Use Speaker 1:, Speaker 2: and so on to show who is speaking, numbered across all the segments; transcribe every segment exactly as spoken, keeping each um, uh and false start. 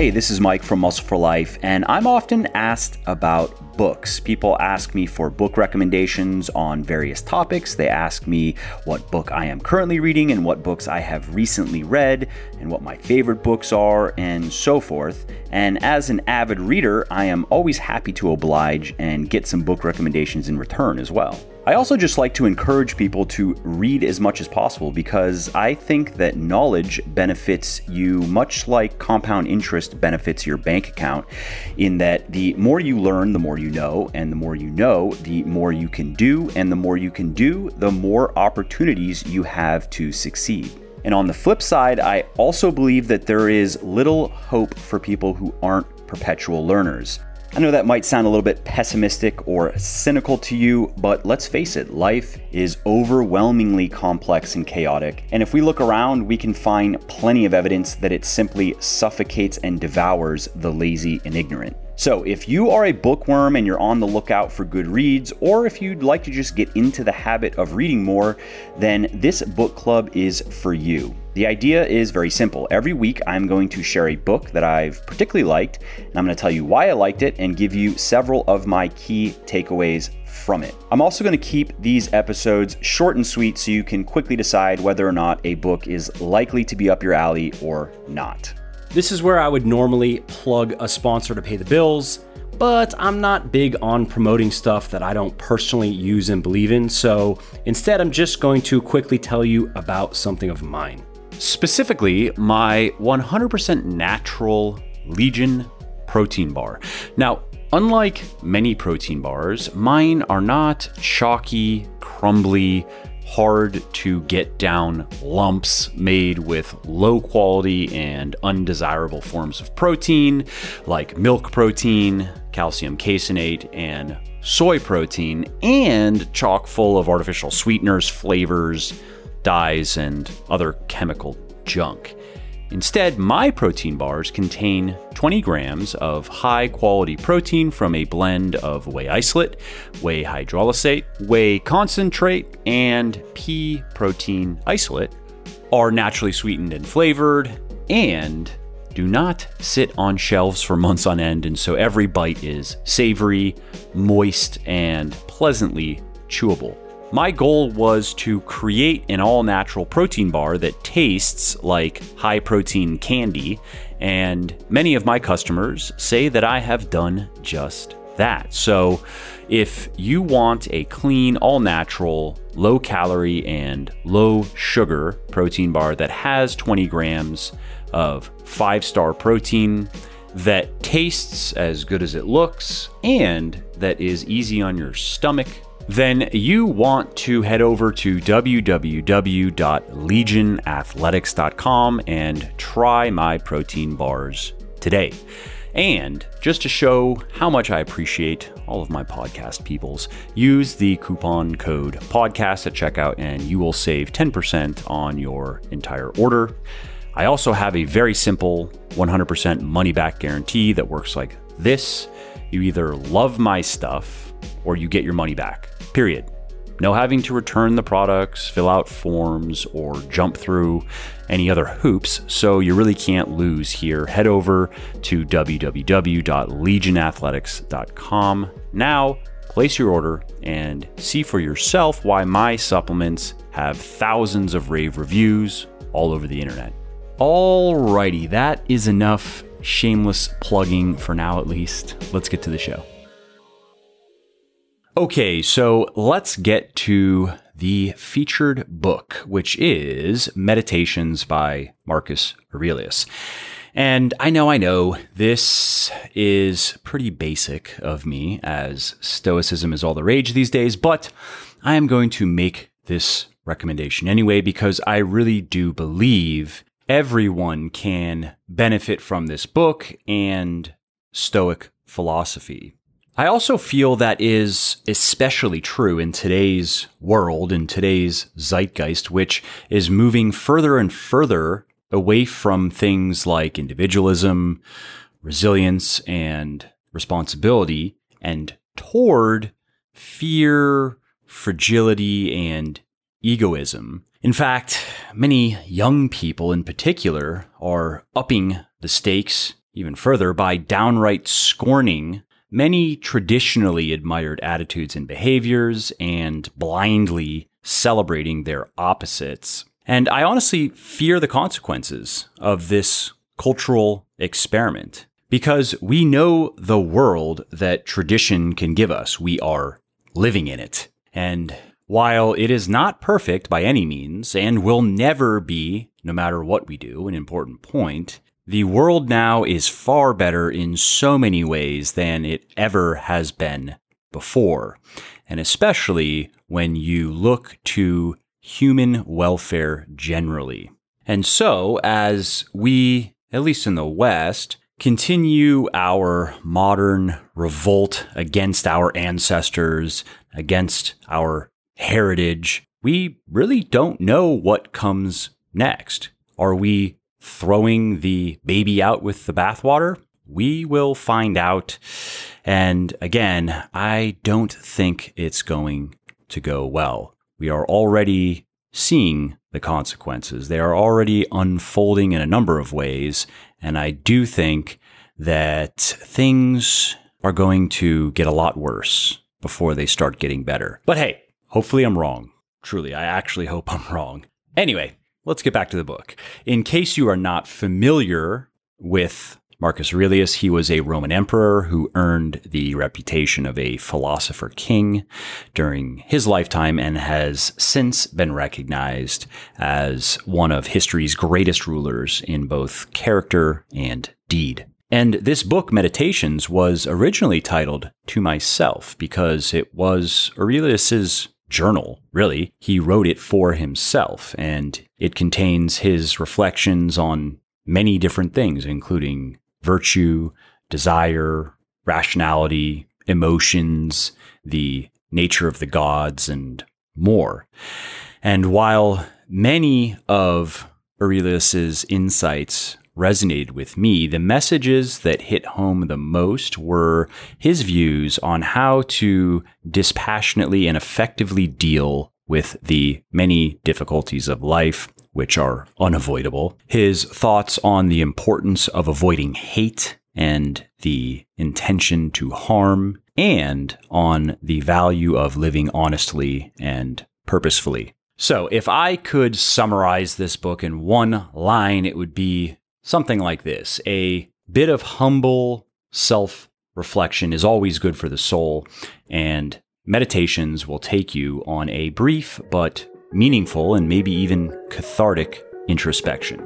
Speaker 1: Hey, this is Mike from Muscle for Life, and I'm often asked about books. People ask me for book recommendations on various topics. They ask me what book I am currently reading and what books I have recently read and what my favorite books are and so forth. And as an avid reader, I am always happy to oblige and get some book recommendations in return as well. I also just like to encourage people to read as much as possible because I think that knowledge benefits you much like compound interest benefits your bank account, in that the more you learn, the more you know, and the more you know, the more you can do, and the more you can do, the more opportunities you have to succeed. And on the flip side, I also believe that there is little hope for people who aren't perpetual learners. I know that might sound a little bit pessimistic or cynical to you, but let's face it, life is overwhelmingly complex and chaotic. And if we look around, we can find plenty of evidence that it simply suffocates and devours the lazy and ignorant. So if you are a bookworm and you're on the lookout for good reads, or if you'd like to just get into the habit of reading more, then this book club is for you. The idea is very simple. Every week, I'm going to share a book that I've particularly liked, and I'm going to tell you why I liked it and give you several of my key takeaways from it. I'm also going to keep these episodes short and sweet so you can quickly decide whether or not a book is likely to be up your alley or not.
Speaker 2: This is where I would normally plug a sponsor to pay the bills, but I'm not big on promoting stuff that I don't personally use and believe in, so instead I'm just going to quickly tell you about something of mine. Specifically, my one hundred percent natural Legion protein bar. Now, unlike many protein bars, mine are not chalky, crumbly, hard to get down lumps made with low quality and undesirable forms of protein like milk protein, calcium caseinate, and soy protein, and chock full of artificial sweeteners, flavors, dyes, and other chemical junk. Instead, my protein bars contain twenty grams of high-quality protein from a blend of whey isolate, whey hydrolysate, whey concentrate, and pea protein isolate, are naturally sweetened and flavored, and do not sit on shelves for months on end, and so every bite is savory, moist, and pleasantly chewable. My goal was to create an all-natural protein bar that tastes like high-protein candy, and many of my customers say that I have done just that. So if you want a clean, all-natural, low-calorie, and low-sugar protein bar that has twenty grams of five-star protein, that tastes as good as it looks, and that is easy on your stomach, then you want to head over to w w w dot legion athletics dot com and try my protein bars today. And just to show how much I appreciate all of my podcast peoples, use the coupon code podcast at checkout and you will save ten percent on your entire order. I also have a very simple one hundred percent money back guarantee that works like this. You either love my stuff or you get your money back, period. No having to return the products, fill out forms, or jump through any other hoops, so you really can't lose here. Head over to w w w dot legion athletics dot com now, place your order, and see for yourself why my supplements have thousands of rave reviews all over the internet. Alrighty, that is enough shameless plugging for now at least. Let's get to the show. Okay, so let's get to the featured book, which is Meditations by Marcus Aurelius. And I know, I know, this is pretty basic of me, as Stoicism is all the rage these days, but I am going to make this recommendation anyway, because I really do believe everyone can benefit from this book and Stoic philosophy. I also feel that is especially true in today's world, in today's zeitgeist, which is moving further and further away from things like individualism, resilience, and responsibility, and toward fear, fragility, and egoism. In fact, many young people in particular are upping the stakes
Speaker 1: even further by downright scorning many traditionally admired attitudes and behaviors and blindly celebrating their opposites. And I honestly fear the consequences of this cultural experiment because we know the world that tradition can give us. We are living in it. And while it is not perfect by any means and will never be, no matter what we do, an important point, the world now is far better in so many ways than it ever has been before. And especially when you look to human welfare generally. And so, as we, at least in the West, continue our modern revolt against our ancestors, against our heritage, we really don't know what comes next. Are we throwing the baby out with the bathwater? We will find out. And again, I don't think it's going to go well. We are already seeing the consequences. They are already unfolding in a number of ways. And I do think that things are going to get a lot worse before they start getting better. But hey, hopefully I'm wrong. Truly, I actually hope I'm wrong. Anyway, let's get back to the book. In case you are not familiar with Marcus Aurelius, he was a Roman emperor who earned the reputation of a philosopher king during his lifetime and has since been recognized as one of history's greatest rulers in both character and deed. And this book, Meditations, was originally titled To Myself because it was Aurelius's journal, really. He wrote it for himself, and it contains his reflections on many different things, including virtue, desire, rationality, emotions, the nature of the gods, and more. And while many of Aurelius's insights resonated with me, the messages that hit home the most were his views on how to dispassionately and effectively deal with the many difficulties of life, which are unavoidable. His thoughts on the importance of avoiding hate and the intention to harm, and on the value of living honestly and purposefully. So if I could summarize this book in one line, it would be something like this. A bit of humble self-reflection is always good for the soul, and Meditations will take you on a brief but meaningful and maybe even cathartic introspection.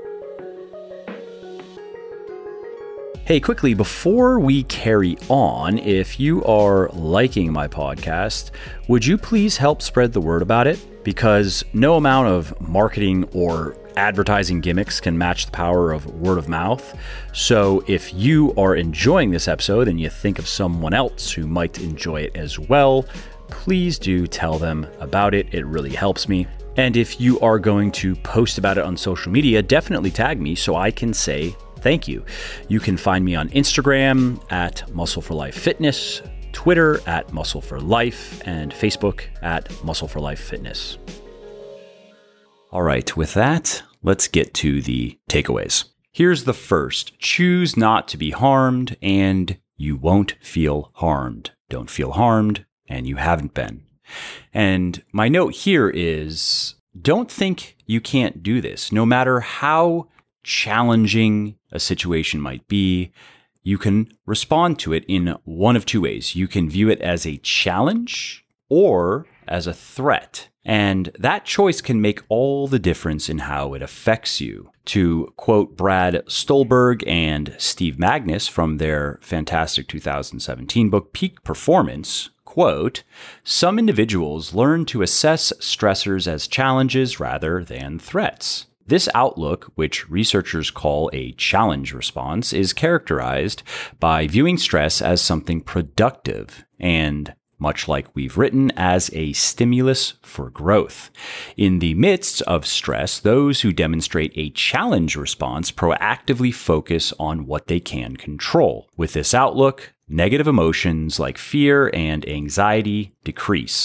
Speaker 1: Hey, quickly, before we carry on, if you are liking my podcast, would you please help spread the word about it? Because no amount of marketing or advertising gimmicks can match the power of word of mouth. So if you are enjoying this episode and you think of someone else who might enjoy it as well, please do tell them about it. It really helps me. And if you are going to post about it on social media, definitely tag me so I can say thank you. You can find me on Instagram at Muscle for Life Fitness, Twitter at Muscle for Life, and Facebook at Muscle for Life Fitness. All right, with that, let's get to the takeaways. Here's the first. Choose not to be harmed, and you won't feel harmed. Don't feel harmed, and you haven't been. And my note here is, don't think you can't do this. No matter how challenging a situation might be, you can respond to it in one of two ways. You can view it as a challenge or as a threat. And that choice can make all the difference in how it affects you. To quote Brad Stulberg and Steve Magnus from their fantastic two thousand seventeen book, Peak Performance, quote, "Some individuals learn to assess stressors as challenges rather than threats. This outlook, which researchers call a challenge response, is characterized by viewing stress as something productive and, much like we've written, as a stimulus for growth. In the midst of stress, those who demonstrate a challenge response proactively focus on what they can control. With this outlook, negative emotions like fear and anxiety decrease.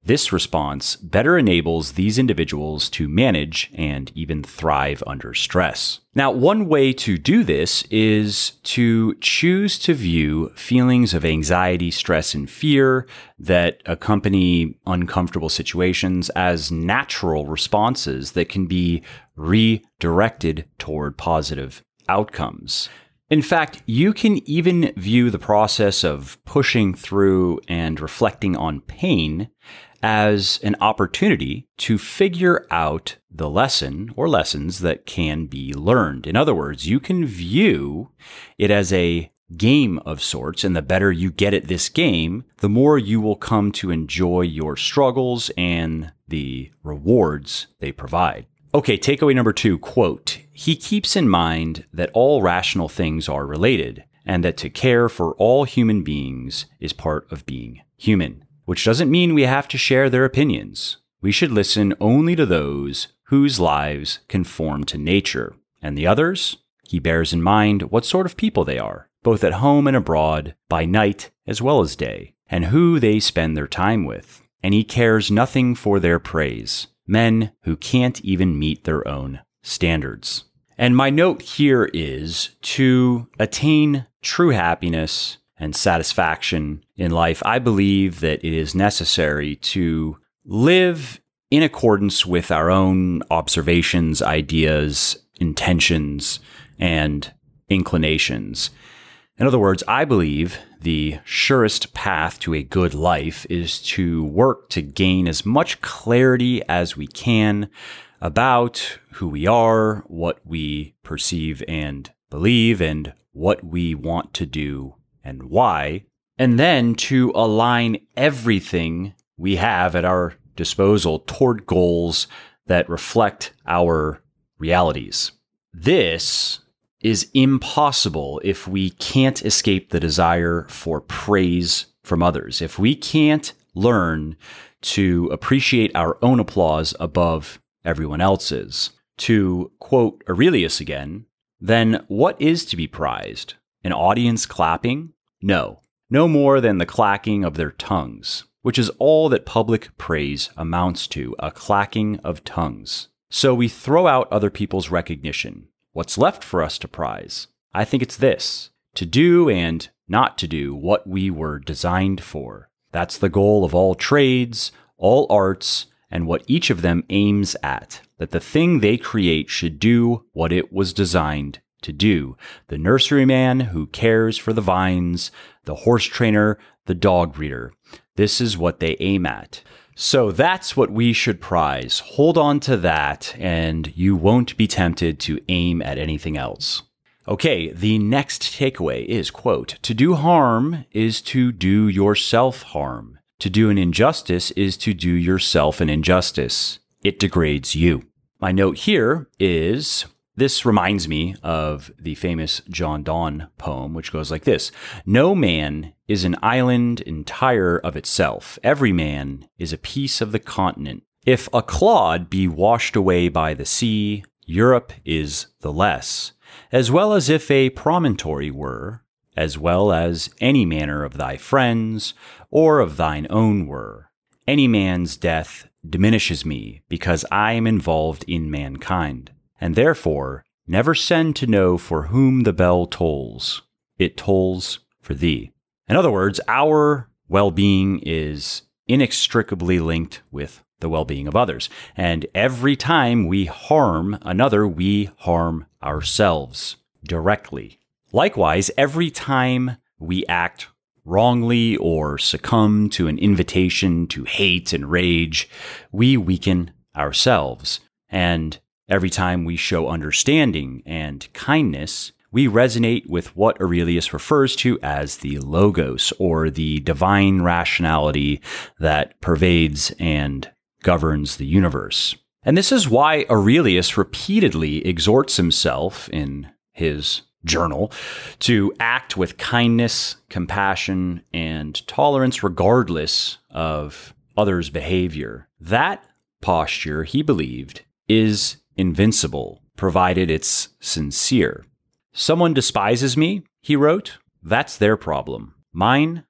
Speaker 1: This response better enables these individuals to manage and even thrive under stress. Now, one way to do this is to choose to view feelings of anxiety, stress, and fear that accompany uncomfortable situations as natural responses that can be redirected toward positive outcomes. In fact, you can even view the process of pushing through and reflecting on pain as an opportunity to figure out the lesson or lessons that can be learned. In other words, you can view it as a game of sorts, and the better you get at this game, the more you will come to enjoy your struggles and the rewards they provide. Okay, takeaway number two, quote, "He keeps in mind that all rational things are related and that to care for all human beings is part of being human, which doesn't mean we have to share their opinions. We should listen only to those whose lives conform to nature, and the others, he bears in mind what sort of people they are, both at home and abroad, by night as well as day, and who they spend their time with, and he cares nothing for their praise. Men who can't even meet their own standards." And my note here is to attain true happiness and satisfaction in life, I believe that it is necessary to live in accordance with our own observations, ideas, intentions, and inclinations. In other words, I believe the surest path to a good life is to work to gain as much clarity as we can about who we are, what we perceive and believe, and what we want to do and why, and then to align everything we have at our disposal toward goals that reflect our realities. This is impossible if we can't escape the desire for praise from others. If we can't learn to appreciate our own applause above everyone else's. To quote Aurelius again, then what is to be prized? An audience clapping? No, no more than the clacking of their tongues, which is all that public praise amounts to, a clacking of tongues. So we throw out other people's recognition. What's left for us to prize? I think it's this: to do and not to do what we were designed for. That's the goal of all trades, all arts, and what each of them aims at, that the thing they create should do what it was designed to do. The nurseryman who cares for the vines, the horse trainer, the dog breeder. This is what they aim at. So that's what we should prize. Hold on to that, and you won't be tempted to aim at anything else. Okay, the next takeaway is, quote, "To do harm is to do yourself harm. To do an injustice is to do yourself an injustice. It degrades you." My note here is, this reminds me of the famous John Donne poem, which goes like this: "No man is an island entire of itself. Every man is a piece of the continent. If a clod be washed away by the sea, Europe is the less, as well as if a promontory were, as well as any manner of thy friends, or of thine own were. Any man's death diminishes me, because I am involved in mankind, and therefore never send to know for whom the bell tolls. It tolls for thee." In other words, our well-being is inextricably linked with the well-being of others. And every time we harm another, we harm ourselves directly. Likewise, every time we act wrongly or succumb to an invitation to hate and rage, we weaken ourselves. And every time we show understanding and kindness, we resonate with what Aurelius refers to as the logos, or the divine rationality that pervades and governs the universe. And this is why Aurelius repeatedly exhorts himself in his journal to act with kindness, compassion, and tolerance regardless of others' behavior. That posture, he believed, is invincible, provided it's sincere. "Someone despises me," he wrote, "that's their problem. Mine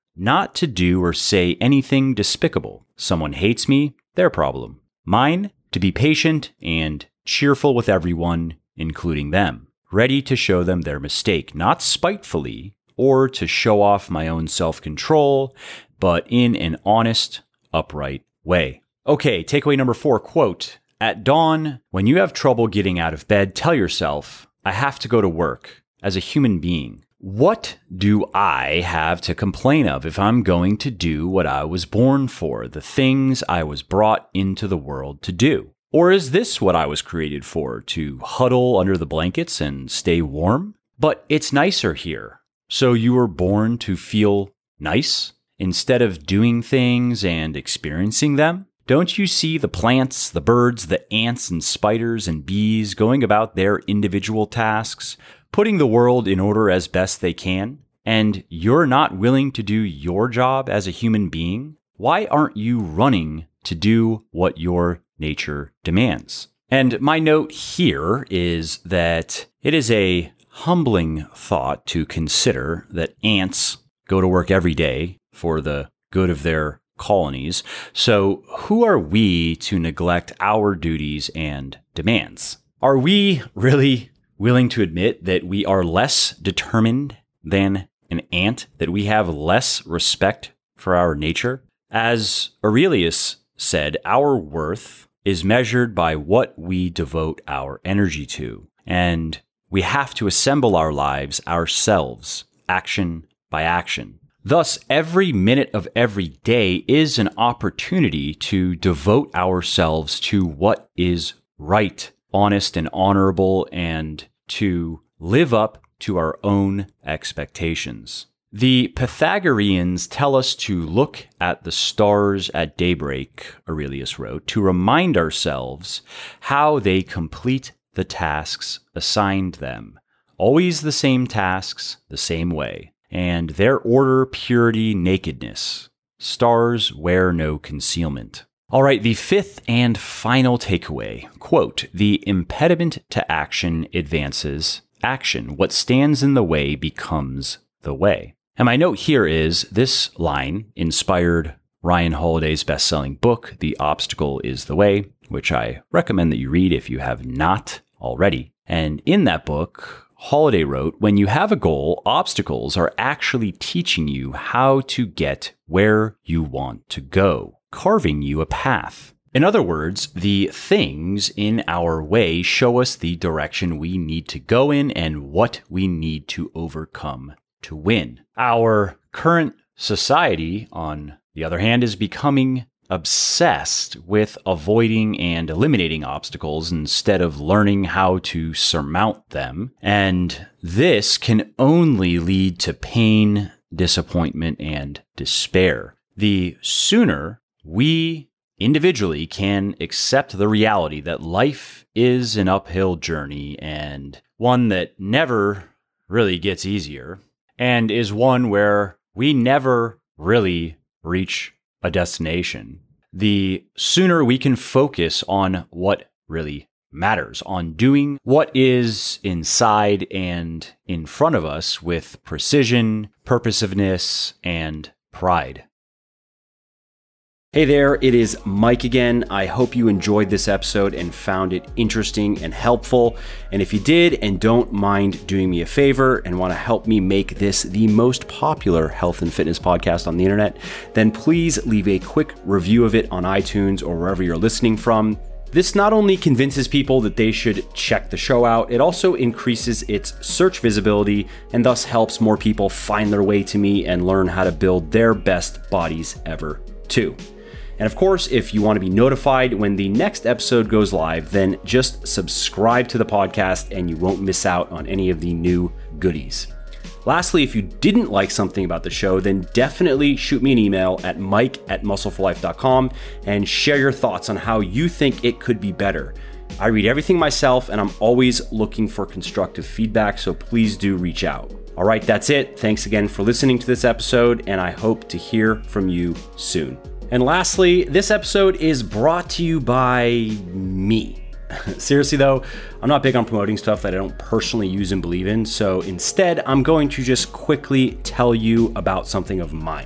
Speaker 1: not to do or say anything despicable. Someone hates me, their problem. Mine, to be patient and cheerful with everyone, including them. Ready to show them their mistake, not spitefully or to show off my own self-control, but in an honest, upright way. Okay, takeaway number four, quote, "At dawn, when you have trouble getting out of bed, tell yourself, I have to go to work as a human being. What do I have to complain of if I'm going to do what I was born for, the things I was brought into the world to do? Or is this what I was created for, to huddle under the blankets and stay warm? But it's nicer here. So you were born to feel nice instead of doing things and experiencing them? Don't you see the plants, the birds, the ants and spiders and bees going about their individual tasks, putting the world in order as best they can? And you're not willing to do your job as a human being? Why aren't you running to do what your nature demands?" And my note here is that it is a humbling thought to consider that ants go to work every day for the good of their colonies. So who are we to neglect our duties and demands? Are we really willing to admit that we are less determined than an ant, that we have less respect for our nature? As Aurelius said, our worth is measured by what we devote our energy to. And we have to assemble our lives ourselves, action by action. Thus, every minute of every day is an opportunity to devote ourselves to what is right, honest, and honorable, and to live up to our own expectations. The Pythagoreans tell us to look at the stars at daybreak, Aurelius wrote, to remind ourselves how they complete the tasks assigned them. Always the same tasks, the same way. And their order, purity, nakedness. Stars wear no concealment. All right, the fifth and final takeaway, quote, "The impediment to action advances action. What stands in the way becomes the way." And my note here is this line inspired Ryan Holiday's best-selling book, The Obstacle is the Way, which I recommend that you read if you have not already. And in that book, Holiday wrote, "When you have a goal, obstacles are actually teaching you how to get where you want to go, carving you a path. In other words, the things in our way show us the direction we need to go in and what we need to overcome to win." Our current society, on the other hand, is becoming obsessed with avoiding and eliminating obstacles instead of learning how to surmount them. And this can only lead to pain, disappointment, and despair. The sooner we individually can accept the reality that life is an uphill journey and one that never really gets easier, and is one where we never really reach a destination, the sooner we can focus on what really matters, on doing what is inside and in front of us with precision, purposiveness, and pride. Hey there, it is Mike again. I hope you enjoyed this episode and found it interesting and helpful. And if you did and don't mind doing me a favor and want to help me make this the most popular health and fitness podcast on the internet, then please leave a quick review of it on iTunes or wherever you're listening from. This not only convinces people that they should check the show out, it also increases its search visibility and thus helps more people find their way to me and learn how to build their best bodies ever too. And of course, if you want to be notified when the next episode goes live, then just subscribe to the podcast and you won't miss out on any of the new goodies. Lastly, if you didn't like something about the show, then definitely shoot me an email at mike at muscle for life dot com and share your thoughts on how you think it could be better. I read everything myself and I'm always looking for constructive feedback, so please do reach out. All right, that's it. Thanks again for listening to this episode, and I hope to hear from you soon. And lastly, this episode is brought to you by me. Seriously though, I'm not big on promoting stuff that I don't personally use and believe in, so instead I'm going to just quickly tell you about something of mine.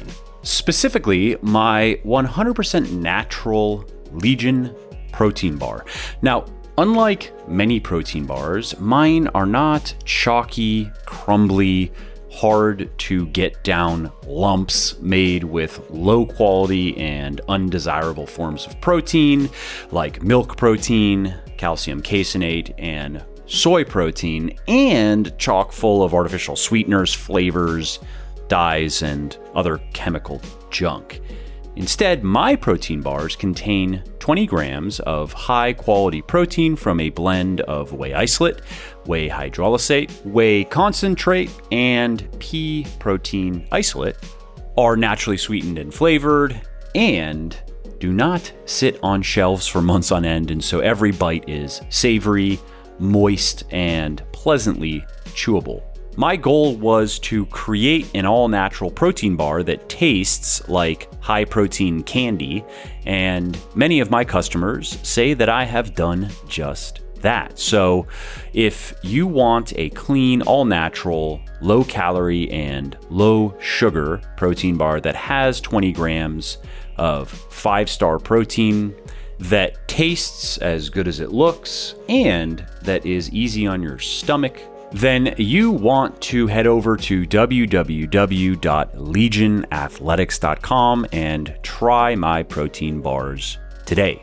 Speaker 1: Specifically, my one hundred percent natural Legion protein bar. Now, unlike many protein bars, mine are not chalky, crumbly, hard to get down lumps made with low quality and undesirable forms of protein like milk protein, calcium caseinate, and soy protein, and chock full of artificial sweeteners, flavors, dyes, and other chemical junk. Instead, my protein bars contain twenty grams of high-quality protein from a blend of whey isolate, whey hydrolysate, whey concentrate, and pea protein isolate, are naturally sweetened and flavored, and do not sit on shelves for months on end, and so every bite is savory, moist, and pleasantly chewable. My goal was to create an all-natural protein bar that tastes like high-protein candy, and many of my customers say that I have done just that. So if you want a clean, all-natural, low-calorie, and low-sugar protein bar that has twenty grams of five-star protein, that tastes as good as it looks, and that is easy on your stomach, then you want to head over to w w w dot legion athletics dot com and try my protein bars today.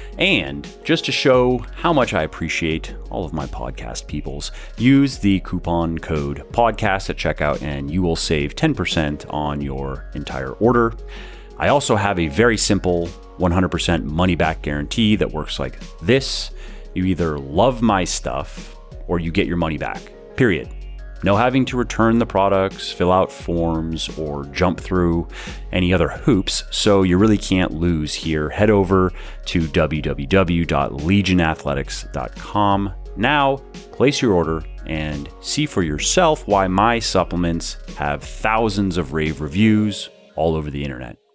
Speaker 1: And just to show how much I appreciate all of my podcast peoples, use the coupon code podcast at checkout and you will save ten percent on your entire order. I also have a very simple one hundred percent money back guarantee that works like this. You either love my stuff or you get your money back. Period. No having to return the products, fill out forms, or jump through any other hoops, so you really can't lose here. Head over to w w w dot legion athletics dot com now, place your order, and see for yourself why my supplements have thousands of rave reviews all over the internet.